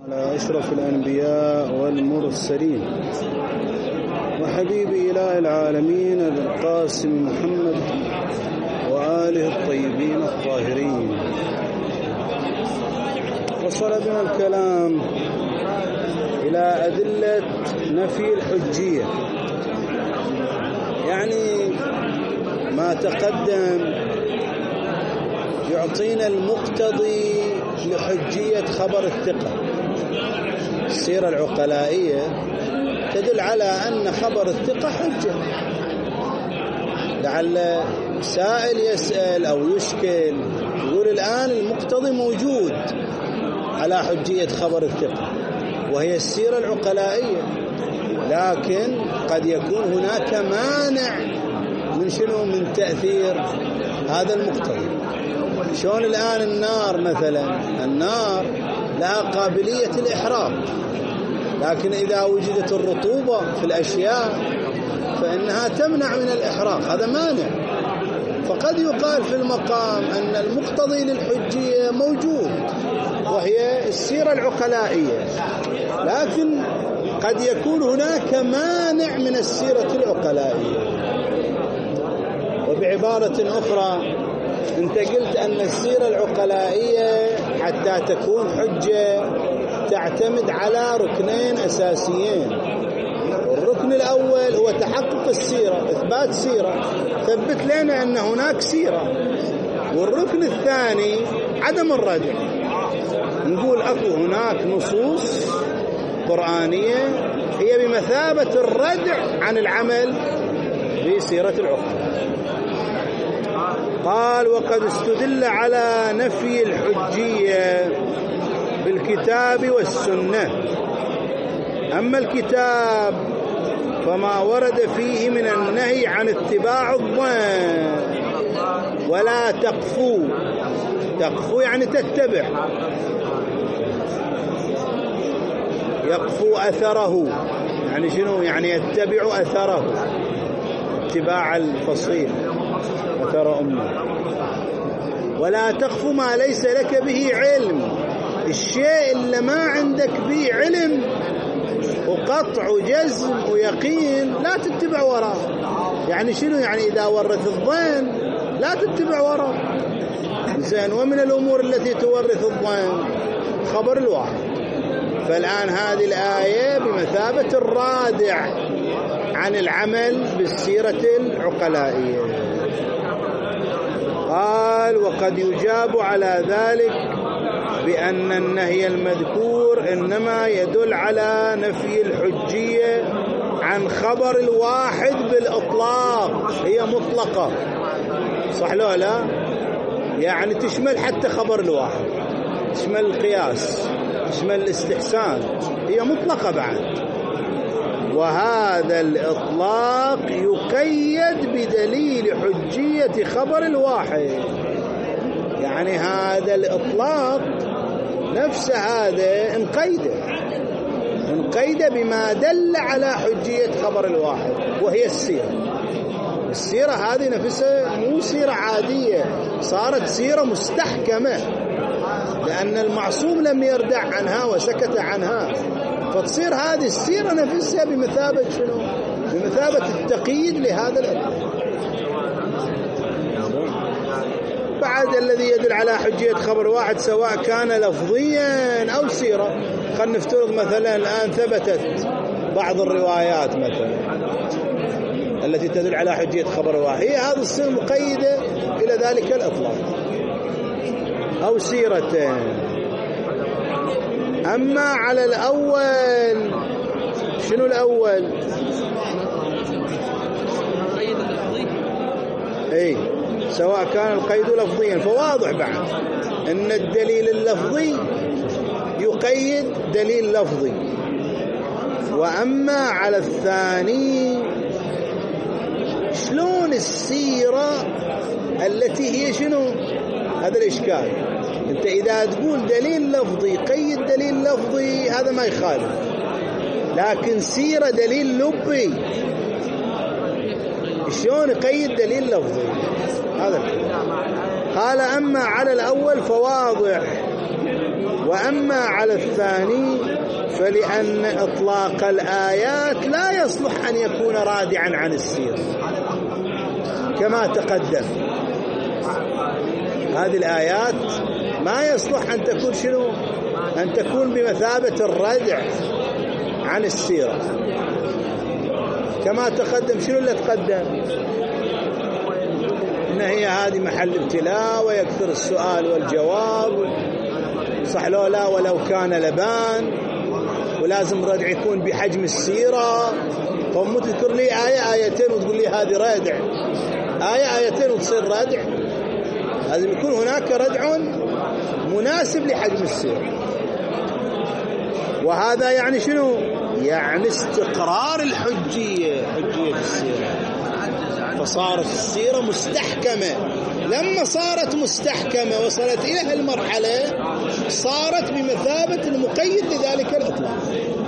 على أشرف الأنبياء والمرسلين وحبيب إله العالمين أبي القاسم محمد وآله الطيبين الطاهرين. وصل بنا الكلام إلى أدلة نفي الحجية، يعني ما تقدم يعطينا المقتضي لحجية خبر الثقة. السيرة العقلائية تدل على أن خبر الثقة حجة. لعل سائل يسأل أو يشكل يقول الآن المقتضي موجود على حجية خبر الثقة وهي السيرة العقلائية، لكن قد يكون هناك مانع من شنو؟ من تأثير هذا المقتضي. شلون الآن النار مثلا، النار لها قابلية الإحراق، لكن إذا وجدت الرطوبة في الأشياء فإنها تمنع من الإحراق، هذا مانع. فقد يقال في المقام أن المقتضي للحجية موجود وهي السيرة العقلائية، لكن قد يكون هناك مانع من السيرة العقلائية. وبعبارة أخرى، أنت قلت أن السيرة العقلائية حتى تكون حجة تعتمد على ركنين أساسيين. الركن الأول هو تحقق السيرة، إثبات سيرة، ثبت لنا أن هناك سيرة. والركن الثاني عدم الردع، نقول أكو هناك نصوص قرآنية هي بمثابة الردع عن العمل بسيرة العقل. قال: وقد استدل على نفي الحجية بالكتاب والسنة. أما الكتاب فما ورد فيه من النهي عن اتباع الظن ولا تقفو. تقفو يعني تتبع، يقفو أثره، يعني شنو؟ يعني يتبع أثره، اتباع الفصيل أثر أمه. ولا تقف ما ليس لك به علم، الشيء اللي ما عندك به علم وقطع وجزم ويقين لا تتبع وراه. يعني شنو؟ يعني إذا ورث الظن لا تتبع وراه. زين، ومن الأمور التي تورث الظن خبر الواحد. فالآن هذه الآية بمثابة الرادع عن العمل بالسيرة العقلائية. قال: وقد يجاب على ذلك بأن النهي المذكور إنما يدل على نفي الحجية عن خبر الواحد بالإطلاق، هي مطلقة، صح لا لا؟ يعني تشمل حتى خبر الواحد، تشمل القياس، تشمل الاستحسان، هي مطلقة بعد. وهذا الإطلاق يقيد بدليل حجية خبر الواحد. يعني هذا الإطلاق نفس هذا انقيد بما دل على حجية خبر الواحد وهي السيرة. السيرة هذه نفسها مو سيرة عادية، صارت سيرة مستحكمة، لأن المعصوم لم يردع عنها وسكت عنها، فتصير هذه السيرة نفسها بمثابة شنو؟ بمثابة التقييد لهذا الإطلاق. بعد الذي يدل على حجية خبر واحد سواء كان لفظيا أو سيرة. خلينا نفترض مثلا الآن ثبتت بعض الروايات مثلا التي تدل على حجية خبر واحد، هي هذه السيرة مقيدة إلى ذلك الإطلاق، أو سيرتين. أما على الأول، شنو الأول؟ أي سواء كان القيد لفظيا، فواضح بعد أن الدليل اللفظي يقيد دليل لفظي. وأما على الثاني، شلون السيرة التي هي شنو؟ هذا الإشكال. أنت إذا تقول دليل لفظي قيد دليل لفظي هذا ما يخالف، لكن سيرة دليل لبي شلون يقيد دليل لفظي؟ هذا. قال: أما على الأول فواضح وأما على الثاني فلأن إطلاق الآيات لا يصلح أن يكون رادعا عن السيرة كما تقدم. هذه الآيات ما يصلح أن تكون شنو؟ أن تكون بمثابة الردع عن السيرة كما تقدم. شنو اللي تقدم؟ إن هي هذه محل ابتلاء ويكثر السؤال والجواب، صح لو لا ولو كان لبان، ولازم الردع يكون بحجم السيرة. فمو تذكر لي آية آيتين وتقول لي هذه ردع، آية آيتين وتصير ردع. لازم يكون هناك ردع مناسب لحجم السيرة. وهذا يعني شنو؟ يعني استقرار الحجية، حجية السيرة. فصارت السيرة مستحكمة. لما صارت مستحكمة وصلت إلى المرحلة صارت بمثابة المقيد لذلك الإطلاق.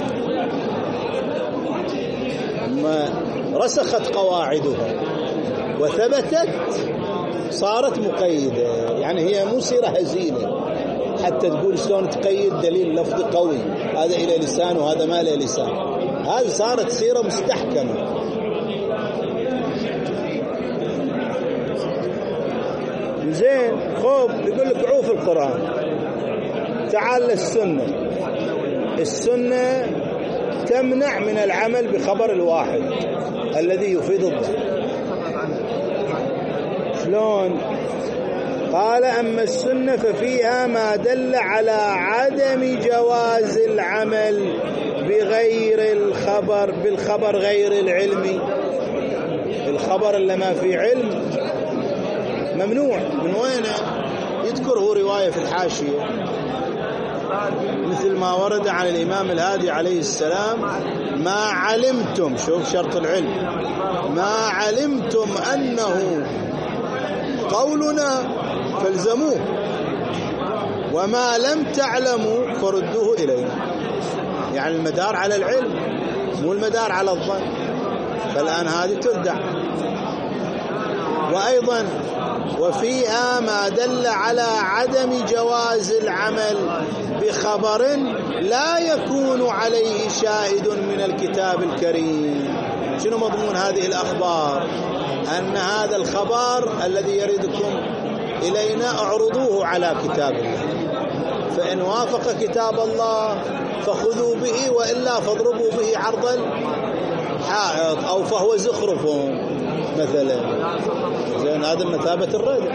ما رسخت قواعدها وثبتت صارت مقيدة. يعني هي مو سيرة هزيلة حتى تقول شلون تقيد دليل لفظي قوي هذا إلى لسان وهذا ما له لسان. هذه صارت سيرة مستحكمة. زين خوب يقول لك عوف القرآن، تعال للسنة. السنة تمنع من العمل بخبر الواحد الذي يفيد الظن. شلون؟ قال أما السنة ففيها ما دل على عدم جواز العمل بغير الخبر، بالخبر غير العلمي. الخبر اللي ما في علم ممنوع. من وين؟ يذكر هو رواية في الحاشية مثل ما ورد عن الإمام الهادي عليه السلام: ما علمتم، شوف شرط العلم، ما علمتم أنه قولنا فالزموه وما لم تعلموا فردوه إلينا. يعني المدار على العلم مو المدار على الظن. فالآن هذه تردع. وأيضا وفيها ما دل على عدم جواز العمل بخبر لا يكون عليه شاهد من الكتاب الكريم. شنو مضمون هذه الأخبار؟ أن هذا الخبر الذي يردكم إلينا اعرضوه على كتاب الله، فإن وافق كتاب الله فخذوا به وإلا فاضربوا به عرض الحائط أو فهو زخرف مثلا. زين هذا مثابة الردع.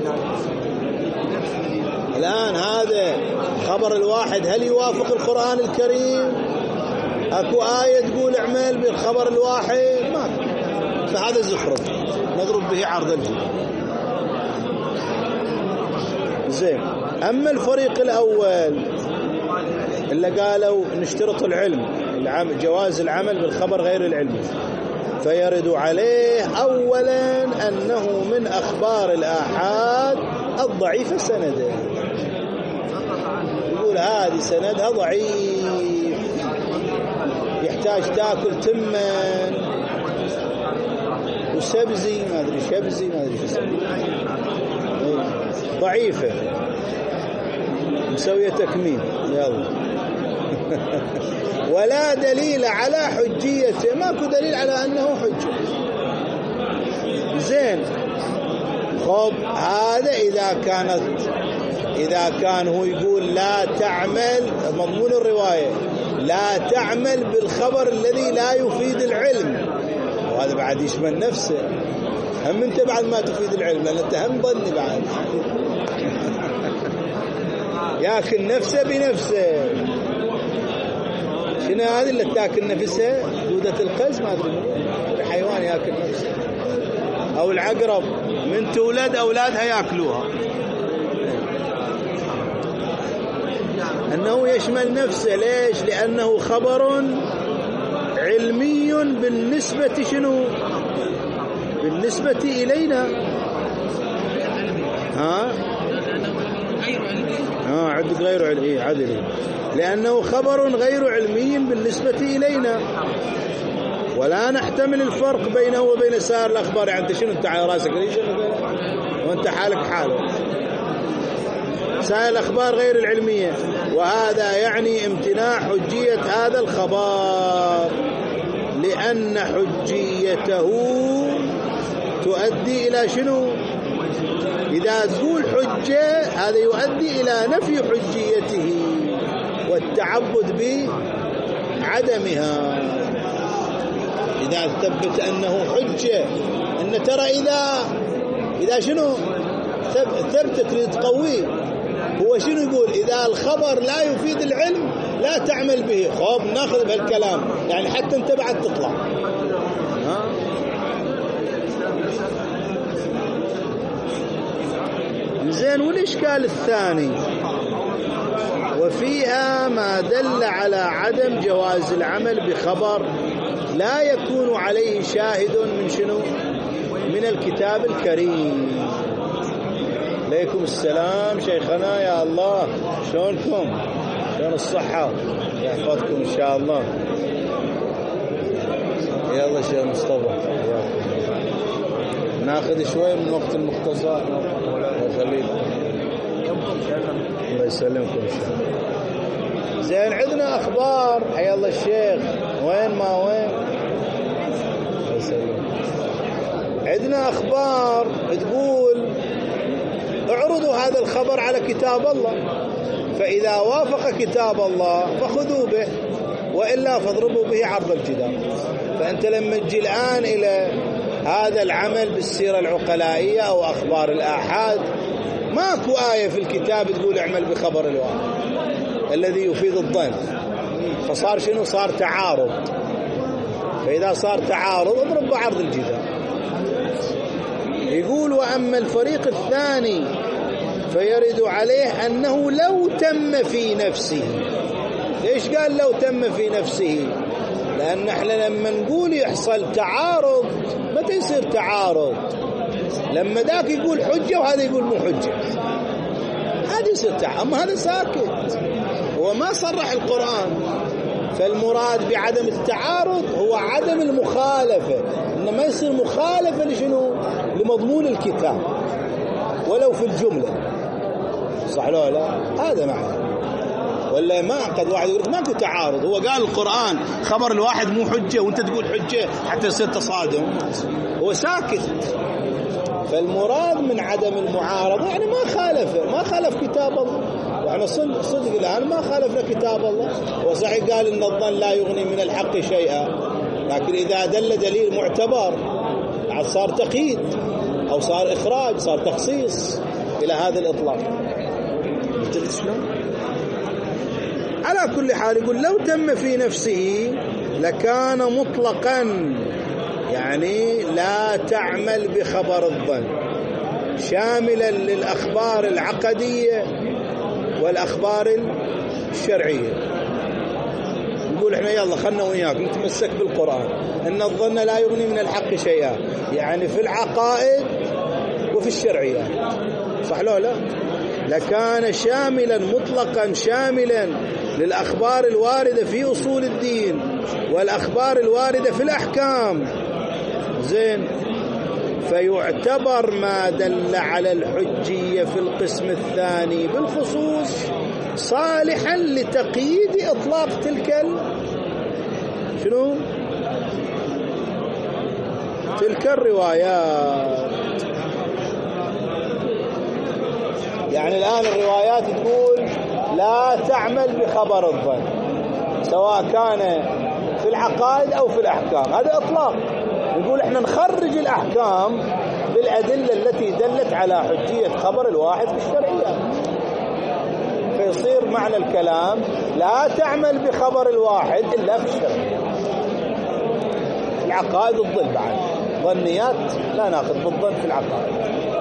الآن هذا خبر الواحد هل يوافق القرآن الكريم؟ أكو آية تقول اعمل بالخبر الواحد؟ ما، فهذا زخرف نضرب به عرض الجبل. زين أما الفريق الأول اللي قالوا نشترط العلم، جواز العمل بالخبر غير العلمي، فيرد عليه أولا أنه من أخبار الآحاد الضعيفة سندا. يقول هذه سندها ضعيف، يحتاج تاكل تمن وسبزي ما أدري شبزي ما أدري شو ضعيفة مسوية تكميم يلا. ولا دليل على حجيته، ماكو دليل على أنه حجة. زين خب هذا إذا كان هو يقول لا تعمل، مضمون الرواية لا تعمل بالخبر الذي لا يفيد العلم، وهذا بعد يشمل نفسه. هم أنت بعد ما تفيد العلم لأن أنت هم ظني بعد ياكل نفسه بنفسه. شنو هذه اللي تاكل نفسها؟ دودة القز ما أدري الحيوان ياكل نفسه، أو العقرب من تولد أولادها ياكلوها. أنه يشمل نفسه. ليش؟ لأنه خبر علمي بالنسبة شنو؟ بالنسبة إلينا. عندك غير علمي عدل، لأنه خبر غير علمي بالنسبة إلينا، ولا نحتمل الفرق بينه وبين سائر الأخبار. يعني أنت شنو؟ أنت على راسك ليش وأنت حالك حاله. سائر الأخبار غير العلمية وهذا يعني امتناع حجية هذا الخبر، لأن حجيته تؤدي إلى شنو؟ إذا تقول حجة هذا يؤدي إلى نفي حجيته والتعبد بعدمها. إذا ثبت أنه حجة، أن ترى إذا شنو ثبت تريد تقويه، هو شنو يقول؟ إذا الخبر لا يفيد العلم لا تعمل به. خب ناخذ بهالكلام يعني حتى انت بعد تطلع. زين، والإشكال الثاني وفيها ما دل على عدم جواز العمل بخبر لا يكون عليه شاهد من شنو؟ من الكتاب الكريم. عليكم السلام شيخنا، يا الله شلونكم؟ شلون الصحة؟ يحفظكم إن شاء الله. يلا شيخ مصطفى ناخذ شوي من وقت المختصر. خليل الله يسلمكم إن شاء الله. زين، عندنا أخبار. حيا الله الشيخ، وين ما وين. الله يسلمك. عندنا أخبار تقول اعرضوا هذا الخبر على كتاب الله، فإذا وافق كتاب الله فخذوا به، وإلا فاضربوا به عرض الجدار. فأنت لما تجي الآن إلى هذا العمل بالسيرة العقلائية أو أخبار الآحاد، ماكو آية في الكتاب تقول اعمل بخبر الواحد الذي يفيد الظن. فصار شنو؟ صار تعارض. فإذا صار تعارض اضرب بعرض الجدار. يقول وأما الفريق الثاني فيرد عليه أنه لو تم في نفسه. ليش قال لو تم في نفسه؟ لأن احنا لما نقول يحصل تعارض، متى يصير تعارض؟ لما ذاك يقول حجة وهذا يقول مو حجة، هذا يصير تعارض. أما هذا ساكت، هو ما صرح القرآن. فالمراد بعدم التعارض هو عدم المخالفة، إنما يصير مخالفة لشنو؟ لمضمون الكتاب ولو في الجملة. صح لا لا؟ هذا معنى. ولا ما قد واحد يقول ماكو تعارض، هو قال القرآن خبر الواحد مو حجة وانت تقول حجة حتى يصير تصادم، هو ساكت. فالمراد من عدم المعارضة يعني ما خالف كتاب الله. يعني صدق الآن ما خالفنا كتاب الله. وصحيح قال إن الظن لا يغني من الحق شيئا، لكن إذا دل دليل معتبر صار تقييد أو صار إخراج، صار تخصيص إلى هذا الإطلاق. على كل حال يقول لو تم في نفسه لكان مطلقا، يعني لا تعمل بخبر الظن، شاملا للأخبار العقدية والأخبار الشرعية. نقول احنا يلا خلنا وياك نتمسك بالقرآن ان الظن لا يغني من الحق شيئا، يعني في العقائد وفي الشرعيات. صح لا لا؟ لكان شاملا مطلقا شاملا للأخبار الواردة في أصول الدين والأخبار الواردة في الأحكام. زين، فيعتبر ما دل على الحجية في القسم الثاني بالخصوص صالحا لتقييد إطلاق تلك شنو؟ تلك الروايات. يعني الآن الروايات تقول لا تعمل بخبر الظن سواء كان في العقائد أو في الأحكام، هذا إطلاق. نقول احنا نخرج الأحكام بالأدلة التي دلت على حجية خبر الواحد في الشرعية، فيصير معنى الكلام لا تعمل بخبر الواحد إلا في الشرعية. العقائد الظل بعد ظنيات لا ناخذ بالظن في العقائد.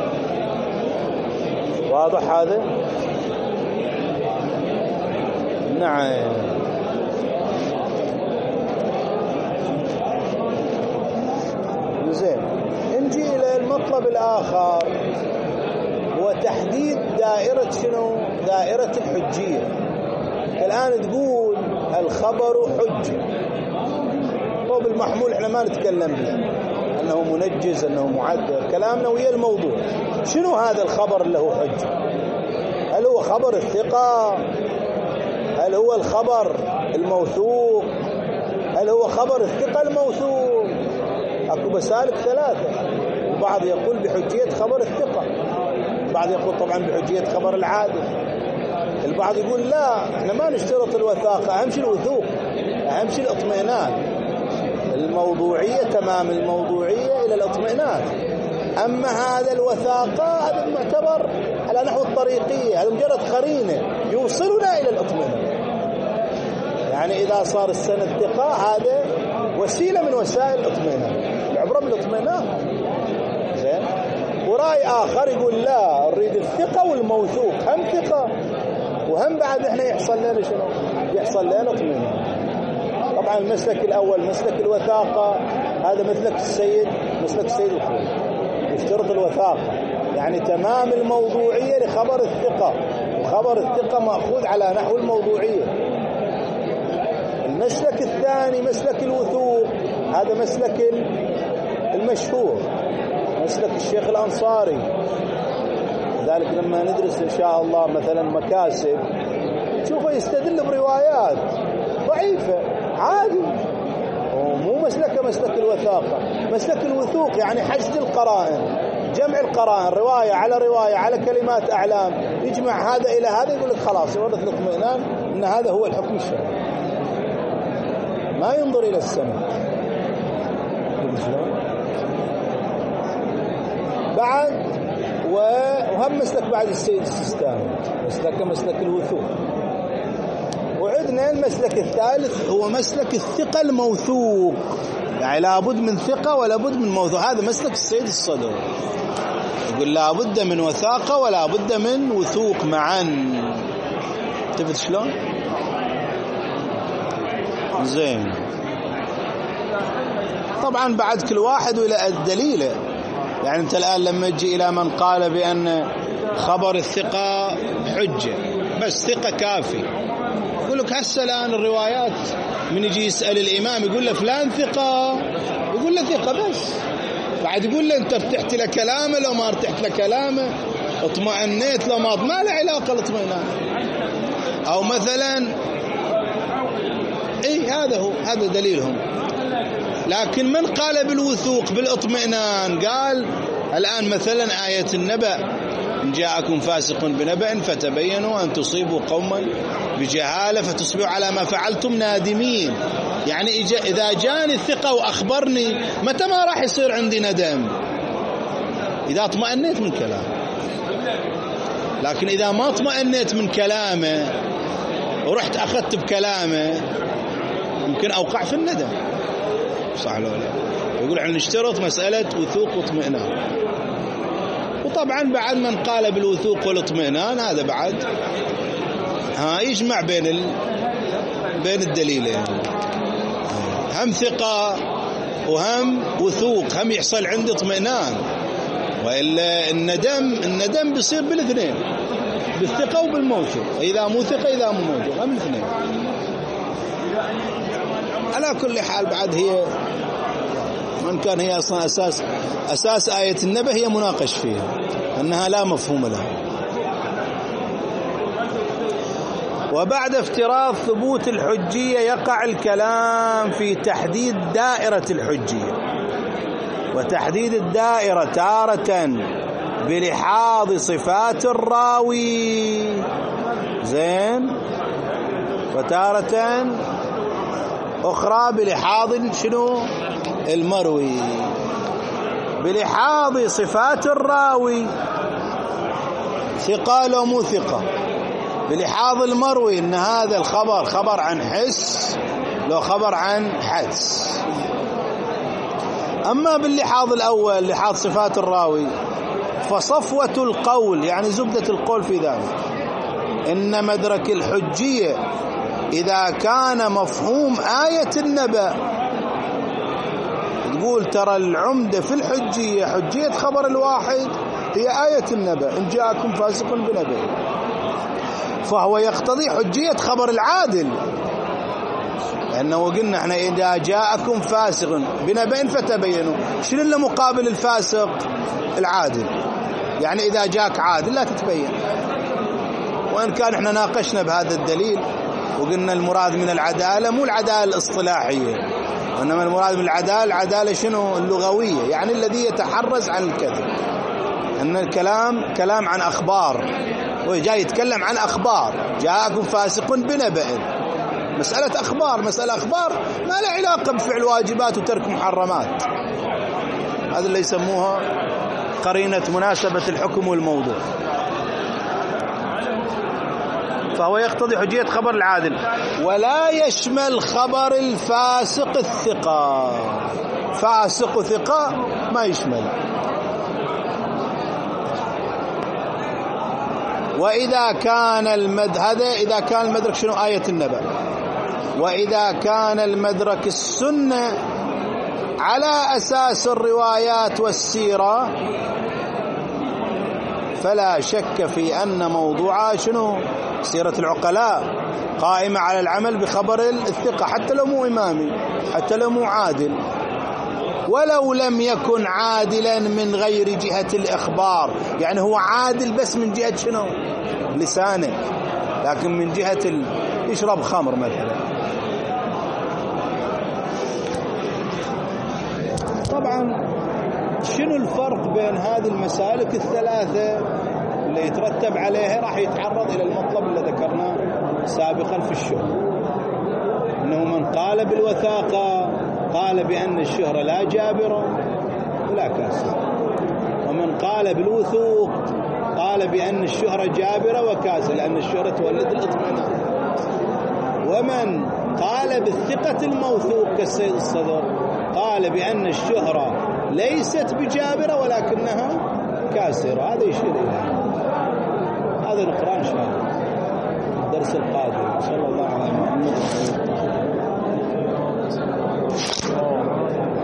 واضح هذا؟ نعم. زين، نجي إلى المطلب الآخر، هو تحديد دائرة شنو؟ دائرة الحجية. الآن تقول الخبر حجة، وبالمحمول احنا ما نتكلم به أنه منجز أنه معدل، كلامنا ويا الموضوع. شنو هذا الخبر اللي هو حجة؟ هل هو خبر الثقة هل هو الخبر الموثوق؟ هل هو خبر الثقة الموثوق؟ أكو مسالك ثلاثة. البعض يقول بحجية خبر الثقة، البعض يقول طبعا بحجية خبر العادل، البعض يقول لا احنا ما نشترط الوثاقة، أهم شيء الوثوق، أهم شيء الاطمئنان. الموضوعية تمام الموضوعية إلى الاطمئنان. أما هذا الوثاقة هذا معتبر على نحو الطريقية، هذا مجرد قرينة يوصلنا إلى الاطمئنان. يعني إذا صار السند ثقة هذا وسيلة من وسائل الاطمئنان، العبرة بالاطمئنان. زين. ورأي آخر يقول لا نريد الثقة والموثوق، هم ثقة وهم بعد احنا يحصل لنا شنو؟ يحصل لنا اطمئنان. طبعا المسلك الأول مسلك الوثاقة، هذا مسلك السيد الخوي، يشترط الوثاقة، يعني تمام الموضوعية لخبر الثقة، وخبر الثقة مأخوذ على نحو الموضوعية. المسلك الثاني مسلك الوثوق، هذا مسلك المشهور، مسلك الشيخ الأنصاري. ذلك لما ندرس إن شاء الله مثلا مكاسب شوفوا يستدل بروايات ضعيفة عادي، ومو مسلك الوثاقة. مسلك الوثوق يعني حشد القرائن، جمع القرائن، رواية على كلمات أعلام، يجمع هذا إلى هذا، يقول لك خلاص يورث الاطمئنان أن هذا هو الحكم الشرعي، ما ينظر إلى السند. بعد وهم مسلك بعد السيد السيستاني مسلك الوثوق. وعدنا المسلك الثالث هو مسلك الثقة الموثوق، يعني لابد من ثقة ولا بد من موثوق. هذا مسلك السيد الصدر، يقول لابد من وثاقة ولا بد من وثوق معا. تفت شلون؟ زين. طبعا بعد كل واحد إلى الدليل. يعني أنت الآن لما تجي إلى من قال بأن خبر الثقة حجة بس ثقة كافي، يقول لك هسه الآن الروايات من يجي يسأل الإمام يقول له فلان ثقة، يقول له ثقة بس، بعد يقول له أنت ارتحت لكلامه لو ما ارتحت لكلامه، اطمئنيت لو ما له علاقة الاطمئنان. أو مثلا هذا دليلهم. لكن من قال بالوثوق بالاطمئنان قال الآن مثلا آية النبأ، إن جاءكم فاسق بنبأ فتبينوا أن تصيبوا قوما بجهالة فتصبحوا على ما فعلتم نادمين. يعني إذا جاني الثقة وأخبرني متى ما راح يصير عندي ندم؟ إذا اطمئنيت من كلامه. لكن إذا ما اطمئنيت من كلامه ورحت أخذت بكلامه يمكن أوقع في الندم. صح ولا لا؟ يقول عن نشترط مسألة وثوق واطمئنان. وطبعا بعد من قال بالوثوق والاطمئنان هذا بعد يجمع بين الدليلين، هم ثقة وهم وثوق، هم يحصل عنده اطمئنان. وإلا الندم بيصير بالاثنين، بالثقة وبالموثوق، إذا مو ثقة إذا مو موثوق، هم الاثنين. على كل حال بعد هي من كان هي أصلا أساس آية النبأ هي مناقش فيها أنها لا مفهوم لها. وبعد افتراض ثبوت الحجية يقع الكلام في تحديد دائرة الحجية. وتحديد الدائرة تارة بلحاظ صفات الراوي، زين، وتارة أخرى بلحاظ المروي. بلحاظ صفات الراوي ثقة لو مو ثقة، بلحاظ المروي إن هذا الخبر خبر عن حس لو خبر عن حدس. أما باللحاظ الأول لحاظ صفات الراوي فصفوة القول، يعني زبدة القول في ذلك، إن مدرك الحجية إذا كان مفهوم آية النبأ. تقول ترى العمدة في الحجية حجية خبر الواحد هي آية النبأ، إن جاءكم فاسق بنبأ، فهو يقتضي حجية خبر العادل، لأنه قلنا احنا إذا جاءكم فاسق بنبأ فتبينوا. شنو اللي مقابل الفاسق؟ العادل. يعني إذا جاك عادل لا تتبين. وإن كان احنا ناقشنا بهذا الدليل وقلنا المراد من العدالة مو العدالة الاصطلاحية، وإنما المراد من العدالة شنو؟ اللغوية، يعني الذي يتحرز عن الكذب. أن الكلام كلام عن أخبار، وجاي يتكلم عن أخبار، جاءكم فاسق بنبأ، مسألة أخبار، مسألة أخبار ما له علاقة بفعل واجبات وترك محرمات. هذا اللي يسموها قرينة مناسبة الحكم والموضوع. فهو يقتضي حجية خبر العادل، ولا يشمل خبر الفاسق الثقة. فاسق ثقة ما يشمل. وإذا كان هذا إذا كان المدرك شنو؟ آية النبأ. وإذا كان المدرك السنة على أساس الروايات والسيرة فلا شك في أن موضوعها شنو؟ سيرة العقلاء قائمة على العمل بخبر الثقة، حتى لو مو إمامي، حتى لو مو عادل، ولو لم يكن عادلا من غير جهة الإخبار. يعني هو عادل بس من جهة شنو؟ لسانه، لكن من جهة يشرب خمر مثلا. طبعا شنو الفرق بين هذه المسالك الثلاثة اللي يترتب عليها؟ راح يتعرض إلى المطلب اللي ذكرناه سابقا في الشهرة، إنه من قال بالوثاقة قال بأن الشهرة لا جابرة ولا كاسرة، ومن قال بالوثوق قال بأن الشهرة جابرة وكاسرة، لأن الشهرة تولد الاطمئنان. ومن قال بالثقة الموثوق كالسيد الصدر قال بأن الشهرة ليست بجابرة ولكنها كاسرة. هذا يشير إلى هذا نقرأ إن شاء الله الدرس القادم. صلى الله عليه وسلم.